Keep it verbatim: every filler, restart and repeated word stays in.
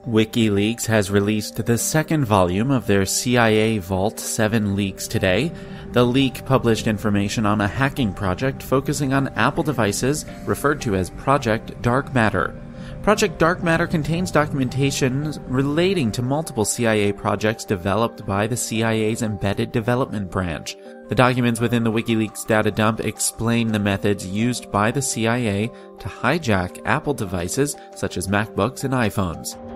WikiLeaks has released the second volume of their C I A Vault seven leaks today. The leak published information on a hacking project focusing on Apple devices referred to as Project Dark Matter. Project Dark Matter contains documentation relating to multiple C I A projects developed by the C I A's Embedded Development Branch. The documents within the WikiLeaks data dump explain the methods used by the C I A to hijack Apple devices such as MacBooks and iPhones.